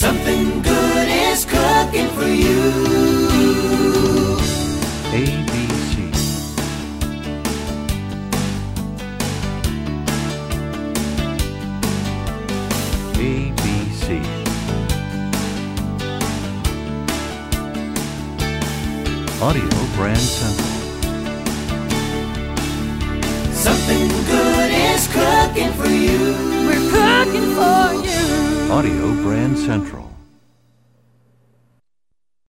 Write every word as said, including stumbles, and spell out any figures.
Something good is cooking for you. A B C. A B C. Audio Brand Central. Something good is cooking for you. We're cooking for you. Audio Brand Central.